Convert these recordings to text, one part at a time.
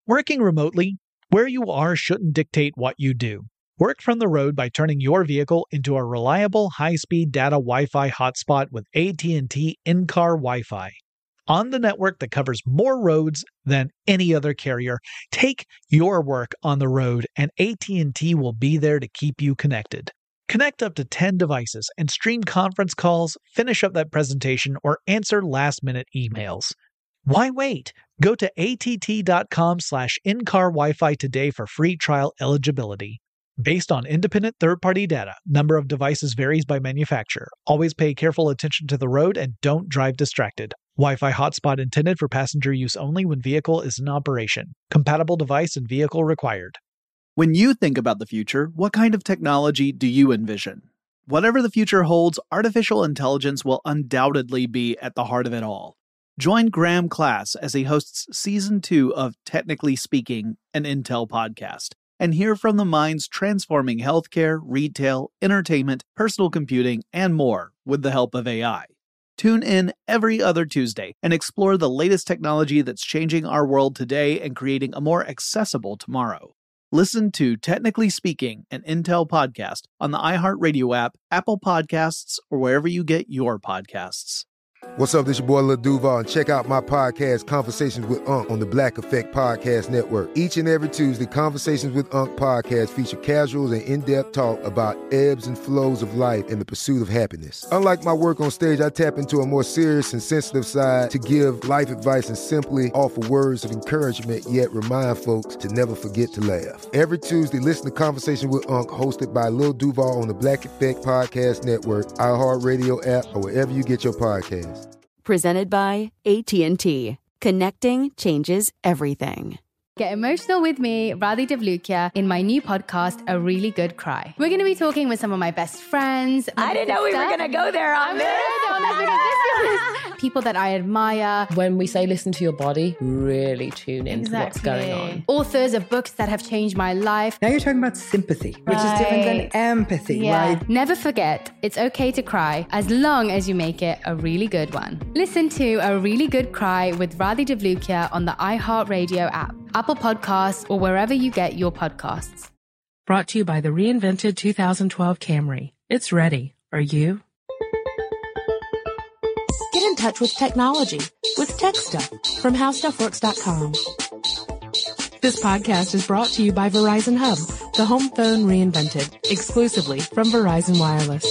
Working remotely, where you are shouldn't dictate what you do. Work from the road by turning your vehicle into a reliable high-speed data Wi-Fi hotspot with AT&T in-car Wi-Fi. On the network that covers more roads than any other carrier, take your work on the road and AT&T will be there to keep you connected. Connect up to 10 devices and stream conference calls, finish up that presentation, or answer last-minute emails. Why wait? Go to att.com/in-car Wi-Fi today for free trial eligibility. Based on independent third-party data, number of devices varies by manufacturer. Always pay careful attention to the road and don't drive distracted. Wi-Fi hotspot intended for passenger use only when vehicle is in operation. Compatible device and vehicle required. When you think about the future, what kind of technology do you envision? Whatever the future holds, artificial intelligence will undoubtedly be at the heart of it all. Join Graham Class as he hosts Season 2 of Technically Speaking, an Intel podcast, and hear from the minds transforming healthcare, retail, entertainment, personal computing, and more with the help of AI. Tune in every other Tuesday and explore the latest technology that's changing our world today and creating a more accessible tomorrow. Listen to Technically Speaking, an Intel podcast on the iHeartRadio app, Apple Podcasts, or wherever you get your podcasts. What's up, this your boy Lil Duval, and check out my podcast, Conversations with Unc, on the Black Effect Podcast Network. Each and every Tuesday, Conversations with Unc podcast feature casuals and in-depth talk about ebbs and flows of life and the pursuit of happiness. Unlike my work on stage, I tap into a more serious and sensitive side to give life advice and simply offer words of encouragement, yet remind folks to never forget to laugh. Every Tuesday, listen to Conversations with Unc, hosted by Lil Duval on the Black Effect Podcast Network, iHeartRadio app, or wherever you get your podcasts. Presented by AT&T. Connecting changes everything. Get emotional with me, Radhi Devlukia, in my new podcast, A Really Good Cry. We're going to be talking with some of my best friends. I didn't know we were going to go there on this. People that I admire. When we say listen to your body, really tune into what's going on. Authors of books that have changed my life. Now you're talking about sympathy, which is different than empathy, right? Never forget, it's okay to cry as long as you make it a really good one. Listen to A Really Good Cry with Radhi Devlukia on the iHeartRadio app, Apple Podcasts, or wherever you get your podcasts. Brought to you by the reinvented 2012 Camry. It's ready. Are you? Get in touch with technology with Tech Stuff from HowStuffWorks.com. This podcast is brought to you by Verizon Hub, the home phone reinvented, exclusively from Verizon Wireless.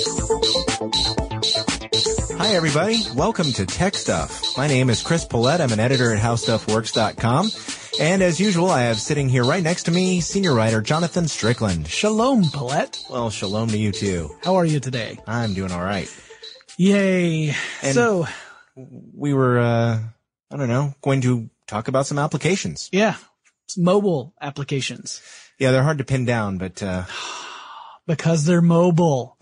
Hi, everybody. Welcome to Tech Stuff. My name is Chris Pollette. I'm an editor at HowStuffWorks.com. And as usual, I have sitting here right next to me, senior writer Jonathan Strickland. Shalom, Pollette. Well, shalom to you, too. How are you today? I'm doing all right. Yay. And so we were, going to talk about some applications. Yeah. It's mobile applications. Yeah, they're hard to pin down, but because they're mobile.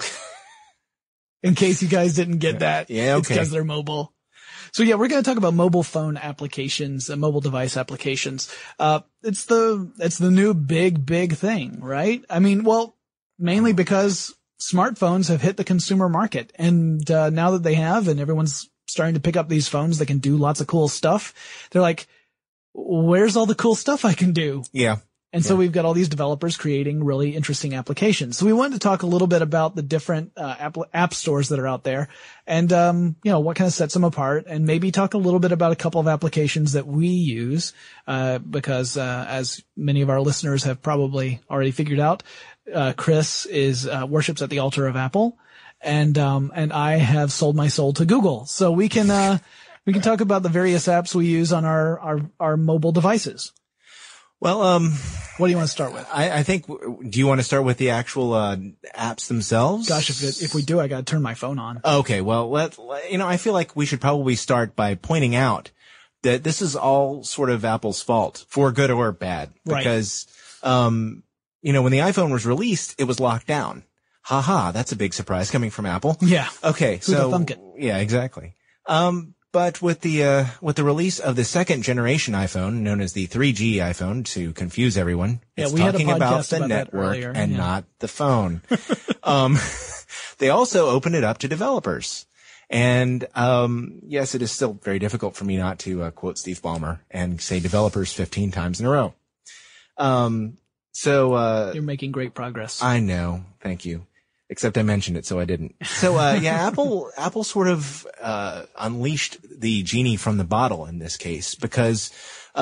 In case you guys didn't get that. Yeah, okay. It's because they're mobile. So yeah, we're going to talk about mobile phone applications, mobile device applications. It's the new big thing, right? I mean, well, mainly because smartphones have hit the consumer market, and now that they have, and everyone's starting to pick up these phones that can do lots of cool stuff, they're like, where's all the cool stuff I can do? Yeah. And so we've got all these developers creating really interesting applications. So we wanted to talk a little bit about the different app stores that are out there, and what kind of sets them apart, and maybe talk a little bit about a couple of applications that we use, because as many of our listeners have probably already figured out, Chris worships at the altar of Apple, and I have sold my soul to Google. So we can talk about the various apps we use on our mobile devices. Well, what do you want to start with? I think, do you want to start with the actual apps themselves? Gosh, if we do, I got to turn my phone on. Okay, well, I feel like we should probably start by pointing out that this is all sort of Apple's fault, for good or bad. Because, when the iPhone was released, it was locked down. Haha, that's a big surprise coming from Apple. Yeah. Okay, Who'd have thunk it? Yeah, exactly. But with the release of the second generation iPhone, known as the 3G iPhone, to confuse everyone, it's talking about the network and not the phone. They also opened it up to developers. And, yes, it is still very difficult for me not to quote Steve Ballmer and say developers 15 times in a row. You're making great progress. I know. Thank you. Except I mentioned it, so I didn't. So, Apple sort of, unleashed the genie from the bottle in this case because,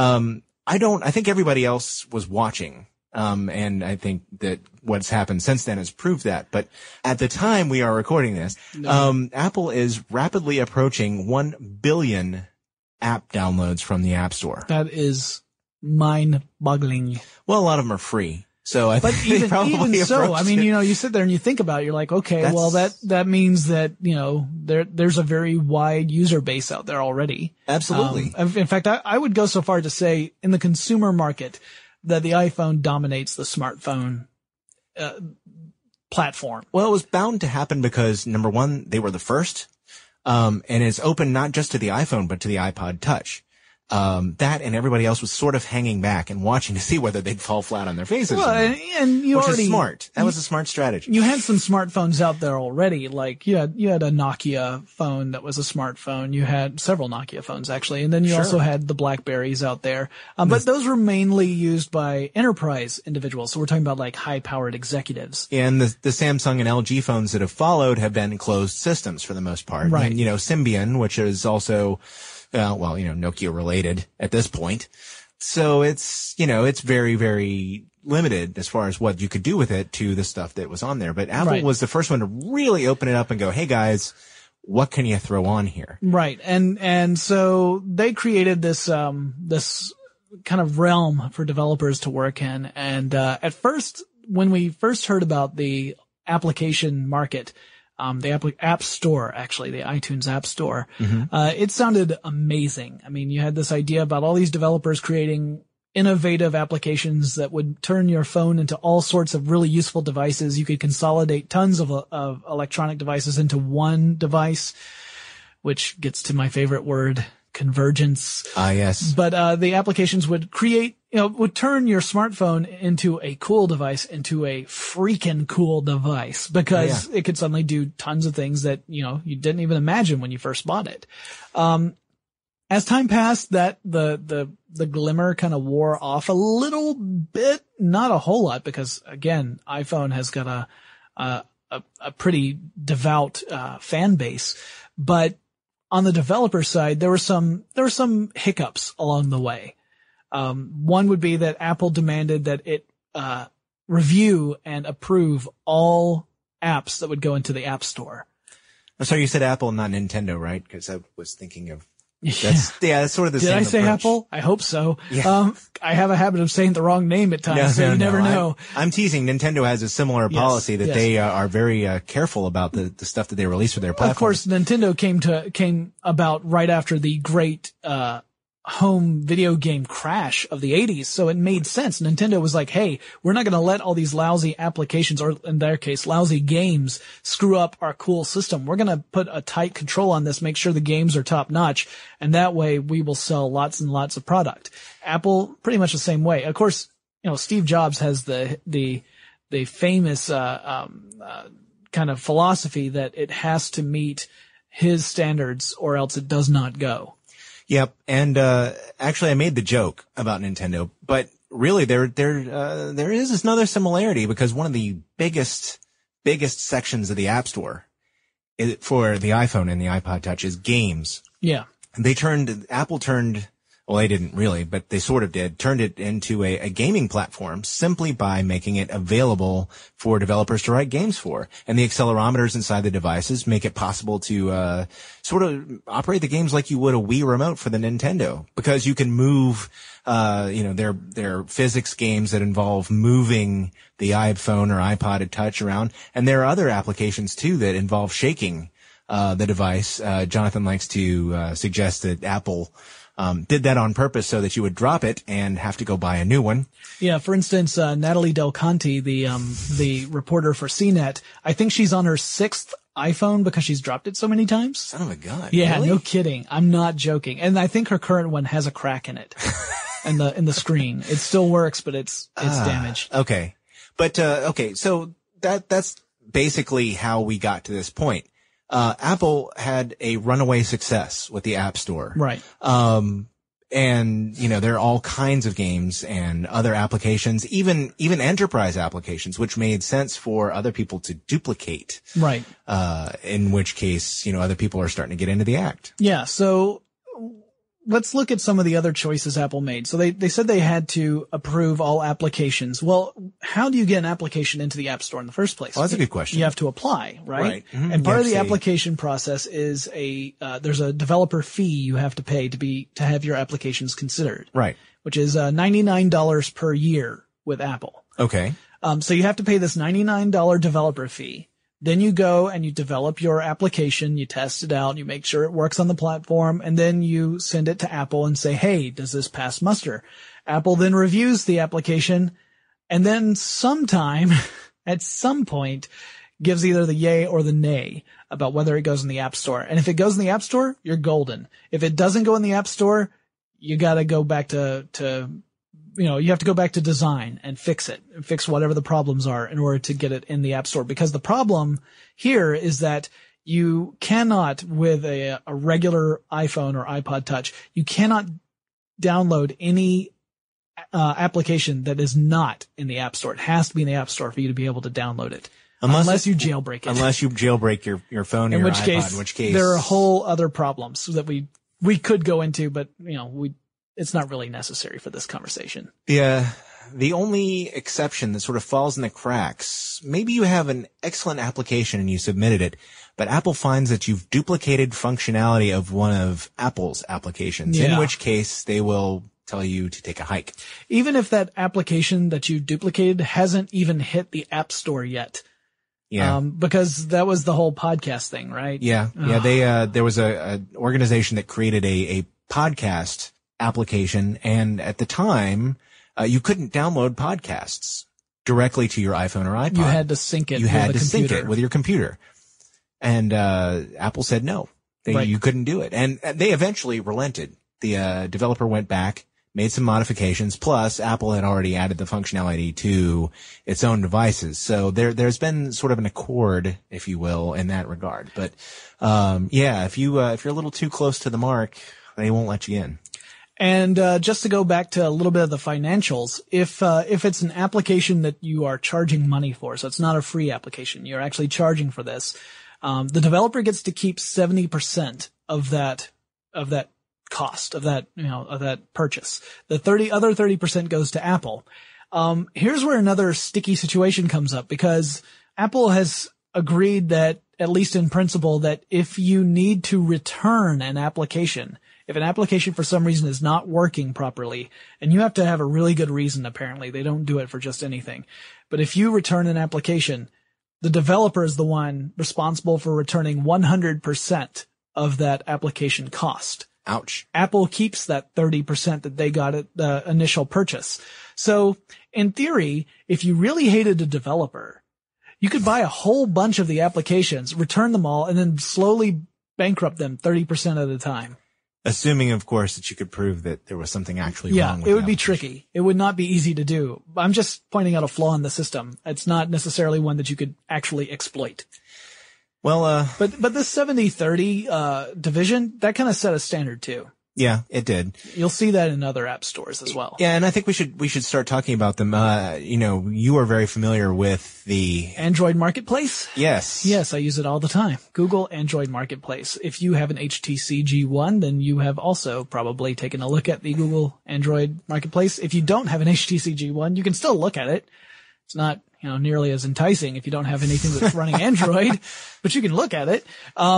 I think everybody else was watching. And I think that what's happened since then has proved that. But at the time we are recording this, Apple is rapidly approaching 1 billion app downloads from the App Store. That is mind-boggling. Well, a lot of them are free. So I think even so, I mean, you sit there and you think about it, you're like, okay, well, that means that, there's a very wide user base out there already. Absolutely. In fact, I would go so far to say in the consumer market that the iPhone dominates the smartphone, platform. Well, it was bound to happen because number one, they were the first, and it's open not just to the iPhone, but to the iPod Touch. That and everybody else was sort of hanging back and watching to see whether they'd fall flat on their faces. Well, and which is smart. That was a smart strategy. You had some smartphones out there already. Like you had a Nokia phone that was a smartphone. You had several Nokia phones actually, and then you also had the BlackBerries out there. But those were mainly used by enterprise individuals. So we're talking about like high-powered executives. And the Samsung and LG phones that have followed have been closed systems for the most part. Right. And, Symbian, which is also Nokia related at this point. So it's very, very limited as far as what you could do with it to the stuff that was on there. But Apple was the first one to really open it up and go, hey guys, what can you throw on here? Right. And so they created this kind of realm for developers to work in. And, at first, when we first heard about the application market, the App Store, actually, the iTunes App Store. It sounded amazing. I mean, you had this idea about all these developers creating innovative applications that would turn your phone into all sorts of really useful devices. You could consolidate tons of electronic devices into one device, which gets to my favorite word, convergence. Yes. But, the applications would would turn your smartphone into a cool device, into a freaking cool device because it could suddenly do tons of things that, you didn't even imagine when you first bought it. As time passed, that the glimmer kind of wore off a little bit, not a whole lot because again, iPhone has got a pretty devout, fan base, but on the developer side, there were some hiccups along the way. One would be that Apple demanded that it, review and approve all apps that would go into the App Store. So you said Apple, not Nintendo, right? Because I was thinking of that's sort of the same approach. Did I say Apple? I hope so. Yeah. I have a habit of saying the wrong name at times, you never know. I'm teasing. Nintendo has a similar policy that they are very careful about the stuff that they release for their platform. Of course, Nintendo came about right after the great home video game crash of the 80s, so it made sense. Nintendo was like, hey, we're not going to let all these lousy applications, or in their case, lousy games, screw up our cool system. We're going to put a tight control on this, make sure the games are top notch, and that way we will sell lots and lots of product. Apple, pretty much the same way. Of course, Steve Jobs has the famous, kind of philosophy that it has to meet his standards or else it does not go. Yep. And, actually I made the joke about Nintendo, but really there is another similarity because one of the biggest sections of the App Store for the iPhone and the iPod Touch is games. Yeah. Apple turned, well, they didn't really, but they sort of turned it into a gaming platform simply by making it available for developers to write games for. And the accelerometers inside the devices make it possible to, sort of operate the games like you would a Wii remote for the Nintendo, because you can move, their physics games that involve moving the iPhone or iPod Touch around. And there are other applications too that involve shaking, the device. Jonathan likes to, suggest that Apple, did that on purpose so that you would drop it and have to go buy a new one. Yeah, for instance, Natalie Del Conte, the reporter for CNET, I think she's on her 6th iPhone because she's dropped it so many times. Son of a gun. Yeah, really? No kidding. I'm not joking. And I think her current one has a crack in it. in the screen. It still works, but it's damaged. Okay. But okay, so that's basically how we got to this point. Apple had a runaway success with the App Store. Right. And, there are all kinds of games and other applications, even enterprise applications, which made sense for other people to duplicate. Right. In which case, other people are starting to get into the act. Yeah. So let's look at some of the other choices Apple made. So they said they had to approve all applications. Well, how do you get an application into the App Store in the first place? Well, that's a good question. You have to apply, right? Right. Mm-hmm. And part of the application process is there's a developer fee you have to pay to have your applications considered. Right. Which is $99 per year with Apple. Okay. So you have to pay this $99 developer fee. Then you go and you develop your application, you test it out, you make sure it works on the platform, and then you send it to Apple and say, hey, does this pass muster? Apple then reviews the application and then at some point, gives either the yay or the nay about whether it goes in the App Store. And if it goes in the App Store, you're golden. If it doesn't go in the App Store, you gotta go back you have to go back to design and fix whatever the problems are in order to get it in the App Store. Because the problem here is that you cannot, with a regular iPhone or iPod Touch, you cannot download any application that is not in the App Store. It has to be in the App Store for you to be able to download it. Unless you jailbreak it. Unless you jailbreak your phone or your iPod, in which case there are whole other problems that we could go into, but it's not really necessary for this conversation. Yeah. The only exception that sort of falls in the cracks, maybe you have an excellent application and you submitted it, but Apple finds that you've duplicated functionality of one of Apple's applications, in which case they will tell you to take a hike. Even if that application that you duplicated hasn't even hit the App Store yet. Yeah. Because that was the whole podcast thing, right? Yeah. Yeah. There was a organization that created a podcast application, and at the time, you couldn't download podcasts directly to your iPhone or iPod. You had to sync it. Sync it with your computer, and Apple said no, you couldn't do it, and they eventually relented. The developer went back, made some modifications. Plus, Apple had already added the functionality to its own devices, so there's been sort of an accord, if you will, in that regard. But if you're a little too close to the mark, they won't let you in. And just to go back to a little bit of the financials, if it's an application that you are charging money for, so it's not a free application, you're actually charging for this, the developer gets to keep 70% of that cost, of that purchase. The other 30% goes to Apple. Here's where another sticky situation comes up, because Apple has agreed that, at least in principle, that if you need to return an application, if an application for some reason is not working properly, and you have to have a really good reason, apparently, they don't do it for just anything. But if you return an application, the developer is the one responsible for returning 100% of that application cost. Ouch. Apple keeps that 30% that they got at the initial purchase. So, in theory, if you really hated a developer, you could buy a whole bunch of the applications, return them all, and then slowly bankrupt them 30% at a time. Assuming, of course, that you could prove that there was something actually wrong with it would be tricky. It would not be easy to do. I'm just pointing out a flaw in the system. It's not necessarily one that you could actually exploit. Well, but this 70-30 division, that kind of set a standard too. Yeah, it did. You'll see that in other app stores as well. Yeah, and I think we should start talking about them. You are very familiar with the Android Marketplace? Yes. Yes, I use it all the time. Google Android Marketplace. If you have an HTC G1, then you have also probably taken a look at the Google Android Marketplace. If you don't have an HTC G1, you can still look at it. It's not, nearly as enticing if you don't have anything that's running Android, but you can look at it.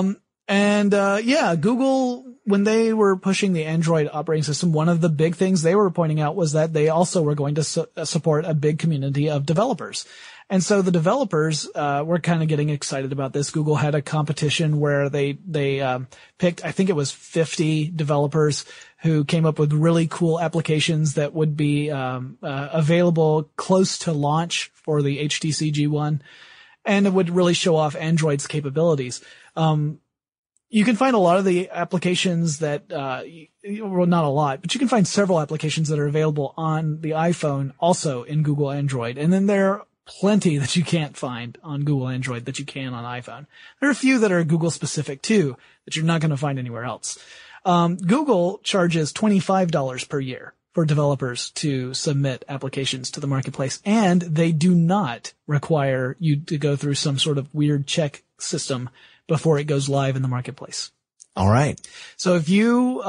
Google, when they were pushing the Android operating system, one of the big things they were pointing out was that they also were going to support a big community of developers. And so the developers were kind of getting excited about this. Google had a competition where they picked, I think it was 50 developers who came up with really cool applications that would be available close to launch for the HTC G1, and it would really show off Android's capabilities. You can find a lot of the applications that, well, not a lot, but you can find several applications that are available on the iPhone also in Google Android. And then there are plenty that you can't find on Google Android that you can on iPhone. There are a few that are Google specific too, that you're not going to find anywhere else. Google charges $25 per year for developers to submit applications to the marketplace, and they do not require you to go through some sort of weird check system before it goes live in the marketplace. All right. So if you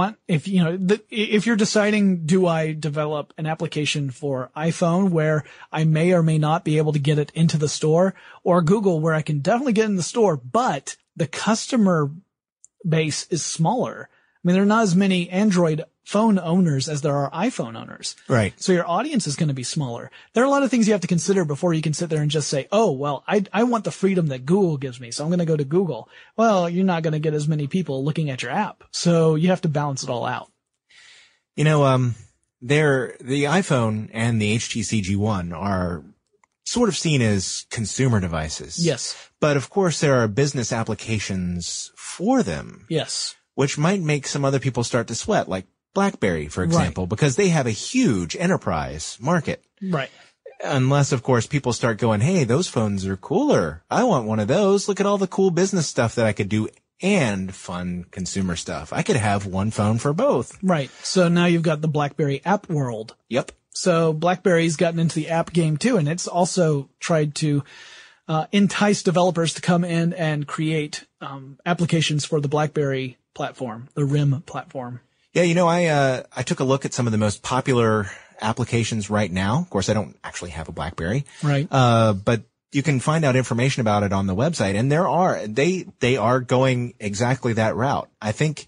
if you're deciding, do I develop an application for iPhone where I may or may not be able to get it into the store, or Google where I can definitely get in the store, but the customer base is smaller. I mean, there are not as many Android phone owners as there are iPhone owners. Right. So your audience is going to be smaller. There are a lot of things you have to consider before you can sit there and just say, oh, well, I want the freedom that Google gives me, so I'm going to go to Google. Well, you're not going to get as many people looking at your app. So you have to balance it all out. You know, the iPhone and the HTC G1 are sort of seen as consumer devices. Yes. But of course there are business applications for them. Yes. Which might make some other people start to sweat, like BlackBerry, for example, because they have a huge enterprise market. Right. Unless, of course, people start going, hey, those phones are cooler. I want one of those. Look at all the cool business stuff that I could do and fun consumer stuff. I could have one phone for both. Right. So now you've got the BlackBerry app world. Yep. So BlackBerry's gotten into the app game too, and it's also tried to entice developers to come in and create applications for the BlackBerry platform, the RIM platform. Yeah, you know, I took a look at some of the most popular applications right now. Of course, I don't actually have a BlackBerry. Right. But you can find out information about it on the website, and they are going exactly that route. I think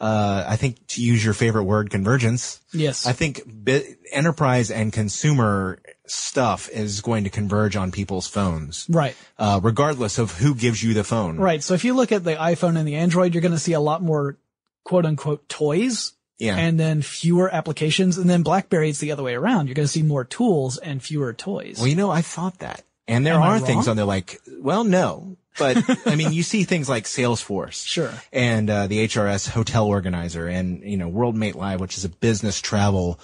to use your favorite word, convergence. Yes. I think enterprise and consumer stuff is going to converge on people's phones. Right. Regardless of who gives you the phone. Right. So if you look at the iPhone and the Android, you're going to see a lot more quote unquote toys. Yeah. And then fewer applications. And then BlackBerry, it's the other way around. You're going to see more tools and fewer toys. Well, you know, I thought that. And there are things on there like, well, no. But, I mean, you see things like Salesforce. Sure. And, the HRS Hotel Organizer and, you know, WorldMate Live, which is a business travel,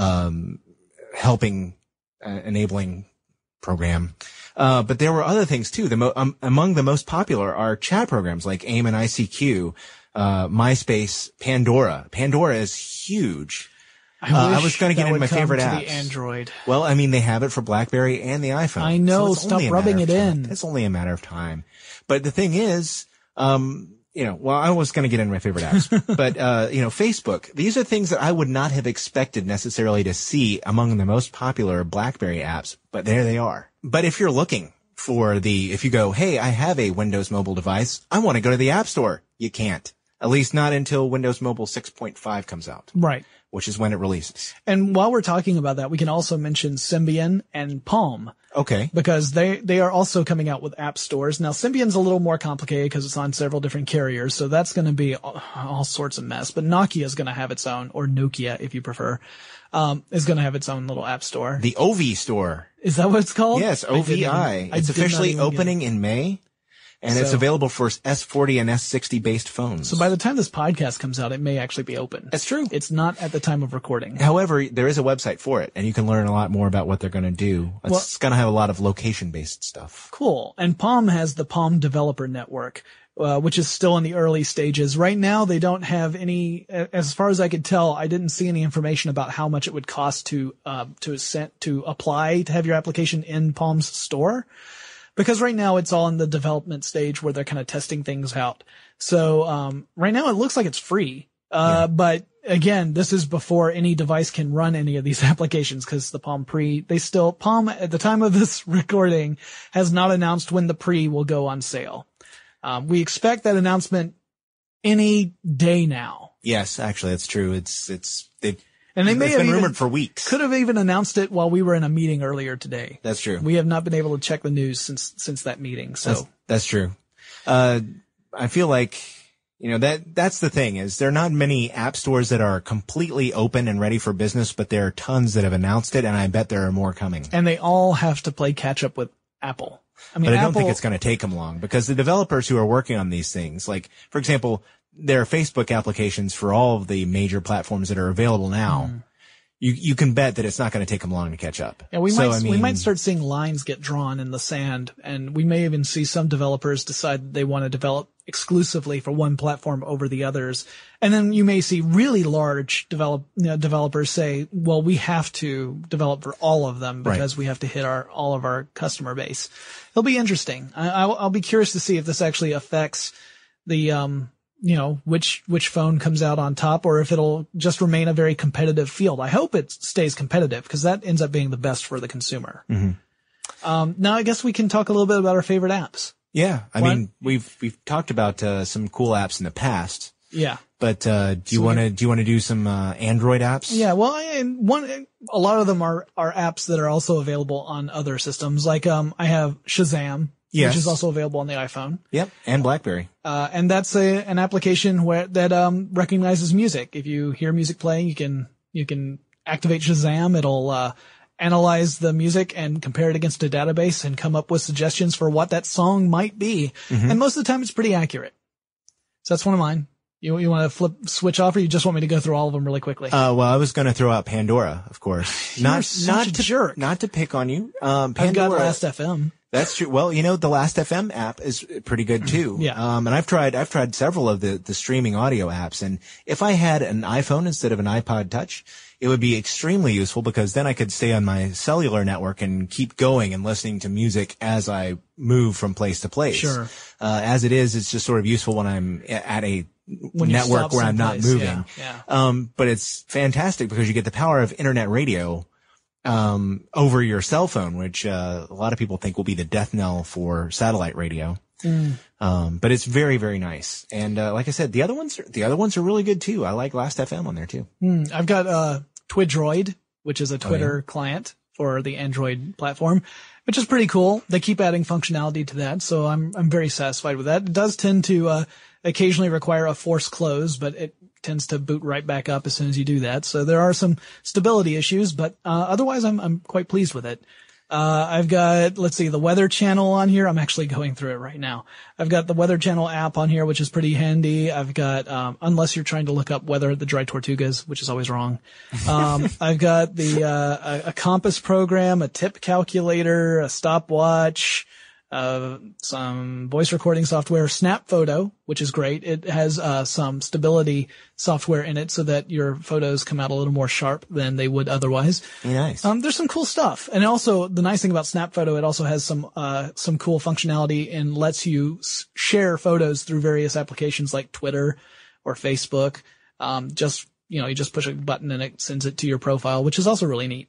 enabling program. But there were other things too. Among the most popular are chat programs like AIM and ICQ, MySpace, Pandora. Pandora is huge. I was going to get into my favorite apps. The Android. Well, I mean, they have it for BlackBerry and the iPhone. I know. So stop rubbing it in. It's only a matter of time. But the thing is, you know, well, I was going to get into my favorite apps, but, you know, Facebook, these are things that I would not have expected necessarily to see among the most popular BlackBerry apps, but there they are. But if you're looking for if you go, hey, I have a Windows mobile device, I want to go to the App Store. You can't. At least not until Windows Mobile 6.5 comes out. Right. Which is when it releases. And while we're talking about that, we can also mention Symbian and Palm. Okay. Because they are also coming out with app stores. Now, Symbian's a little more complicated because it's on several different carriers, so that's going to be all sorts of mess. But Nokia is going to have its own, or Nokia if you prefer, is going to have its own little app store. The OV store. Is that what it's called? Yes, OVI. It's officially opening in May. And it's available for S40 and S60 based phones. So by the time this podcast comes out, it may actually be open. That's true. It's not at the time of recording. However, there is a website for it, and you can learn a lot more about what they're going to do. It's going to have a lot of location-based stuff. Cool. And Palm has the Palm Developer Network, which is still in the early stages. Right now, they don't have any, as far as I could tell, I didn't see any information about how much it would cost to apply to have your application in Palm's store. Because right now it's all in the development stage where they're kind of testing things out. So, right now it looks like it's free. But again, this is before any device can run any of these applications because the Palm Palm at the time of this recording has not announced when the Pre will go on sale. We expect that announcement any day now. Yes, actually that's true. And they may it's have been even, rumored for weeks. Could have even announced it while we were in a meeting earlier today. That's true. We have not been able to check the news since that meeting. So that's true. I feel like, you know, that's the thing is there are not many app stores that are completely open and ready for business, but there are tons that have announced it, and I bet there are more coming. And they all have to play catch up with Apple. But I don't think it's going to take them long because the developers who are working on these things, like, for example, there are Facebook applications for all of the major platforms that are available now. You can bet that it's not going to take them long to catch up. Yeah, we might start seeing lines get drawn in the sand, and we may even see some developers decide that they want to develop exclusively for one platform over the others. And then you may see really large developers say, well, we have to develop for all of them because we have to hit all of our customer base. It'll be interesting. I'll be curious to see if this actually affects the, which phone comes out on top, or if it'll just remain a very competitive field. I hope it stays competitive because that ends up being the best for the consumer. Mm-hmm. Now I guess we can talk a little bit about our favorite apps. Yeah. I mean, we've talked about, some cool apps in the past. Yeah. But, do you want to do some, Android apps? Yeah. Well, a lot of them are apps that are also available on other systems. Like, I have Shazam. Yes. Which is also available on the iPhone. Yep. And BlackBerry. And that's an application that recognizes music. If you hear music playing, you can activate Shazam. It'll, analyze the music and compare it against a database and come up with suggestions for what that song might be. Mm-hmm. And most of the time it's pretty accurate. So that's one of mine. You want to switch off, or you just want me to go through all of them really quickly? Well, I was going to throw out Pandora, of course. Not a jerk. Not to pick on you. Pandora. I've got Last.fm. That's true. Well, the Last.fm app is pretty good too. Yeah. And I've tried several of the streaming audio apps, and if I had an iPhone instead of an iPod Touch, it would be extremely useful because then I could stay on my cellular network and keep going and listening to music as I move from place to place. Sure. As it is, it's just sort of useful when I'm at a network where I'm not moving. Yeah. But it's fantastic because you get the power of internet radio over your cell phone, which a lot of people think will be the death knell for satellite radio. But it's very, very nice. And like I said, the other ones are really good too. I like Last.fm on there too. I've got Twidroid, which is a Twitter client for the Android platform, which is pretty cool. They keep adding functionality to that, so I'm very satisfied with that. It does tend to occasionally require a forced close, but it tends to boot right back up as soon as you do that. So there are some stability issues, but otherwise I'm quite pleased with it. I've got, the Weather Channel on here. I'm actually going through it right now. I've got the Weather Channel app on here, which is pretty handy. I've got, unless you're trying to look up weather at the Dry Tortugas, which is always wrong. I've got a compass program, a tip calculator, a stopwatch, some voice recording software, Snap Photo, which is great. It has some stability software in it so that your photos come out a little more sharp than they would otherwise. Nice. There's some cool stuff. And also the nice thing about Snap Photo, it also has some cool functionality and lets you share photos through various applications like Twitter or Facebook. You just push a button and it sends it to your profile, which is also really neat.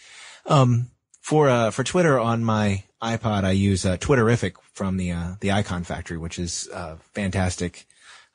For Twitter on my iPod, I use Twitterific from the Icon Factory, which is fantastic.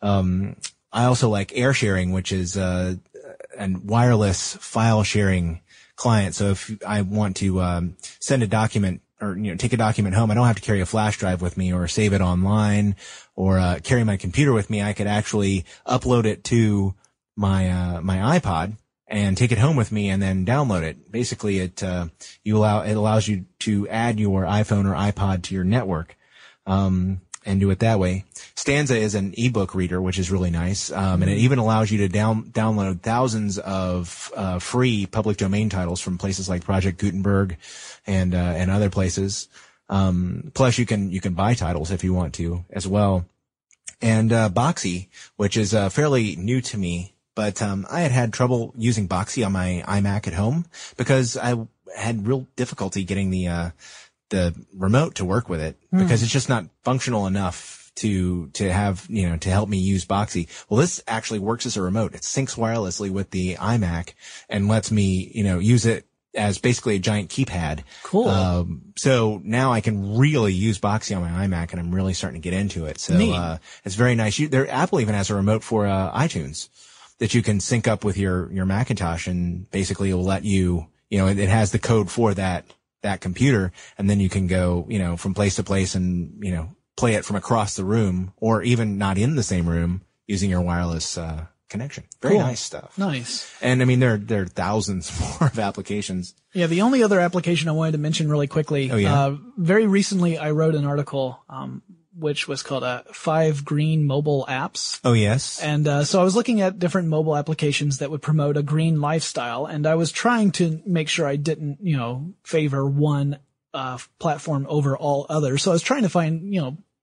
I also like AirSharing, which is a wireless file sharing client. So if I want to send a document or take a document home, I don't have to carry a flash drive with me or save it online or carry my computer with me. I could actually upload it to my iPod and take it home with me and then download it. Basically, it allows you to add your iPhone or iPod to your network, and do it that way. Stanza is an ebook reader, which is really nice. And it even allows you to download thousands of, free public domain titles from places like Project Gutenberg and other places. Plus you can buy titles if you want to as well. And, Boxy, which is, fairly new to me. But I had trouble using Boxy on my iMac at home because I had real difficulty getting the remote to work with it because it's just not functional enough to have, to help me use Boxy. Well, this actually works as a remote. It syncs wirelessly with the iMac and lets me, use it as basically a giant keypad. Cool. So now I can really use Boxy on my iMac and I'm really starting to get into it. So, it's very nice. Apple even has a remote for, iTunes that you can sync up with your Macintosh, and basically it will let you, it has the code for that computer, and then you can go, from place to place and, play it from across the room or even not in the same room using your wireless, connection. Very nice stuff. Nice. And I mean, there are thousands more of applications. Yeah. The only other application I wanted to mention really quickly, very recently I wrote an article, which was called 5 Green Mobile Apps. Oh, yes. And so I was looking at different mobile applications that would promote a green lifestyle, and I was trying to make sure I didn't, favor one platform over all others. So I was trying to find,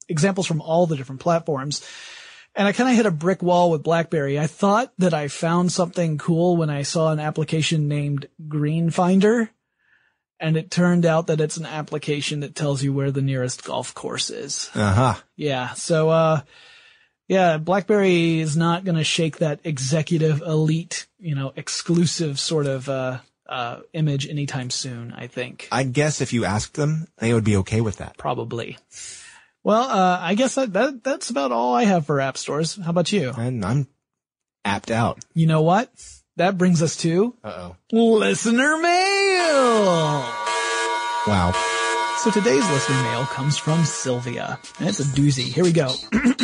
examples from all the different platforms. And I kind of hit a brick wall with BlackBerry. I thought that I found something cool when I saw an application named Green Finder. And it turned out that it's an application that tells you where the nearest golf course is. Uh-huh. Yeah. So, BlackBerry is not going to shake that executive elite, exclusive sort of, image anytime soon, I think. I guess if you asked them, they would be okay with that. Probably. Well, I guess that's about all I have for app stores. How about you? And I'm apped out. You know what? That brings us to listener mail. Wow. So today's listener mail comes from Sylvia, and it's a doozy. Here we go.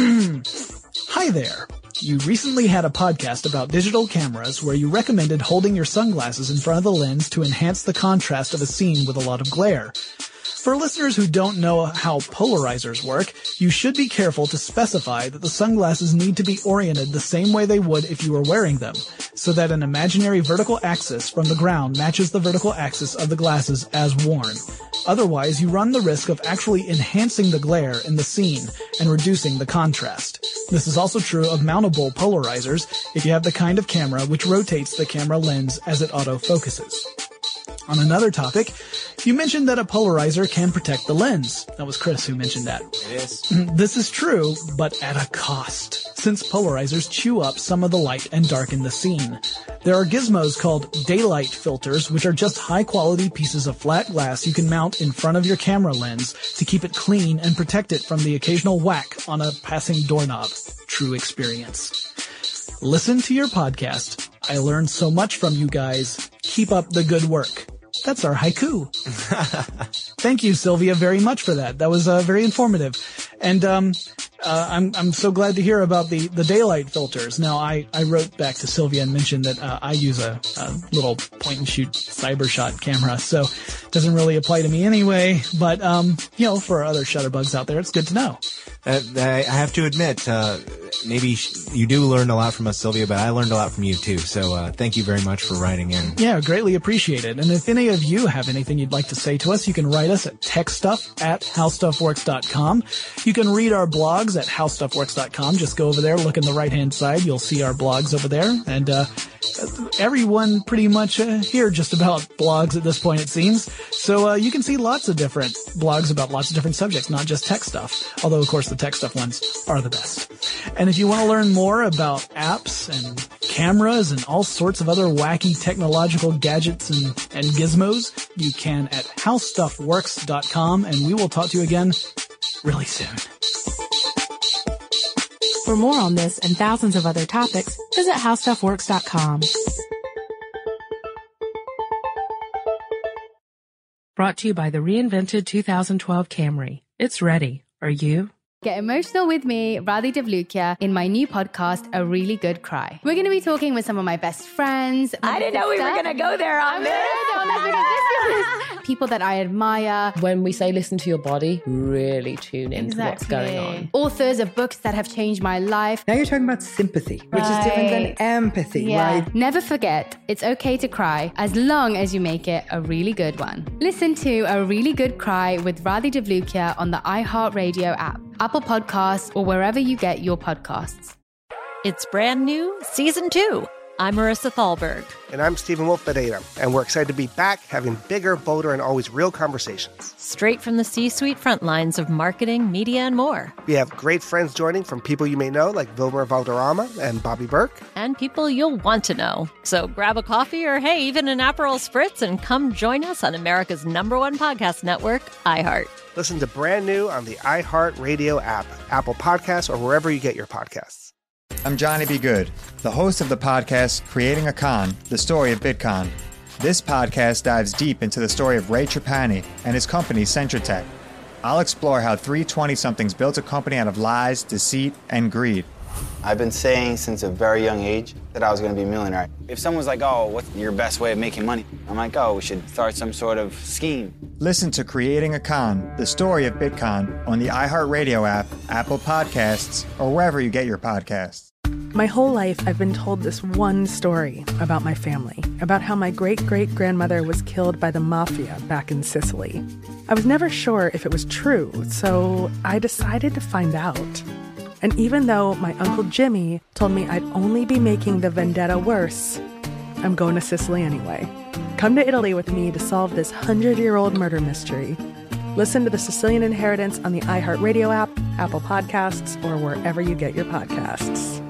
Hi there. You recently had a podcast about digital cameras where you recommended holding your sunglasses in front of the lens to enhance the contrast of a scene with a lot of glare. For listeners who don't know how polarizers work, you should be careful to specify that the sunglasses need to be oriented the same way they would if you were wearing them, so that an imaginary vertical axis from the ground matches the vertical axis of the glasses as worn. Otherwise, you run the risk of actually enhancing the glare in the scene and reducing the contrast. This is also true of mountable polarizers if you have the kind of camera which rotates the camera lens as it autofocuses. On another topic, you mentioned that a polarizer can protect the lens. That was Chris who mentioned that. It is. This is true, but at a cost, since polarizers chew up some of the light and darken the scene. There are gizmos called daylight filters, which are just high-quality pieces of flat glass you can mount in front of your camera lens to keep it clean and protect it from the occasional whack on a passing doorknob. True experience. Listen to your podcast. I learned so much from you guys. Keep up the good work. That's our haiku. Thank you, Sylvia, very much for that. That was very informative. And I'm so glad to hear about the daylight filters. Now, I wrote back to Sylvia and mentioned that I use a little point-and-shoot CyberShot camera, so it doesn't really apply to me anyway. But, for other shutterbugs out there, it's good to know. I have to admit, maybe you do learn a lot from us, Sylvia, but I learned a lot from you too. So thank you very much for writing in. Yeah, greatly appreciated. And if any of you have anything you'd like to say to us, you can write us at techstuff@howstuffworks.com. You can read our blogs at howstuffworks.com. Just go over there, look in the right-hand side. You'll see our blogs over there. And everyone pretty much here just about blogs at this point, it seems. So you can see lots of different blogs about lots of different subjects, not just tech stuff. Although, of course, the tech stuff ones are the best. And if you want to learn more about apps and cameras and all sorts of other wacky technological gadgets and gizmos, you can at howstuffworks.com, and we will talk to you again really soon. For more on this and thousands of other topics, visit howstuffworks.com. Brought to you by the reinvented 2012 Camry. It's ready. Are you? Get emotional with me, Radhi Devlukia, in my new podcast, A Really Good Cry. We're going to be talking with some of my best friends. I didn't know we were going to go there on this. People that I admire. When we say listen to your body, really tune into what's going on. Authors of books that have changed my life. Now you're talking about sympathy, which is different than empathy, right? Never forget, it's okay to cry as long as you make it a really good one. Listen to A Really Good Cry with Radhi Devlukia on the iHeartRadio app, Apple Podcasts, or wherever you get your podcasts. It's brand new, Season 2. I'm Marissa Thalberg. And I'm Stephen Wolf-Bedeta, and we're excited to be back having bigger, bolder, and always real conversations. Straight from the C-suite front lines of marketing, media, and more. We have great friends joining from people you may know, like Wilmer Valderrama and Bobby Burke. And people you'll want to know. So grab a coffee or, hey, even an Aperol Spritz and come join us on America's #1 podcast network, iHeart. Listen to Brand New on the iHeartRadio app, Apple Podcasts, or wherever you get your podcasts. I'm Johnny B. Good, the host of the podcast Creating a Con, the story of Bitcoin. This podcast dives deep into the story of Ray Trapani and his company, Centratech. I'll explore how three 20-somethings built a company out of lies, deceit, and greed. I've been saying since a very young age that I was going to be a millionaire. If someone's like, oh, what's your best way of making money? I'm like, oh, we should start some sort of scheme. Listen to Creating a Con, the story of Bitcoin on the iHeartRadio app, Apple Podcasts, or wherever you get your podcasts. My whole life, I've been told this one story about my family, about how my great-great-grandmother was killed by the mafia back in Sicily. I was never sure if it was true, so I decided to find out. And even though my Uncle Jimmy told me I'd only be making the vendetta worse, I'm going to Sicily anyway. Come to Italy with me to solve this 100-year-old murder mystery. Listen to The Sicilian Inheritance on the iHeartRadio app, Apple Podcasts, or wherever you get your podcasts.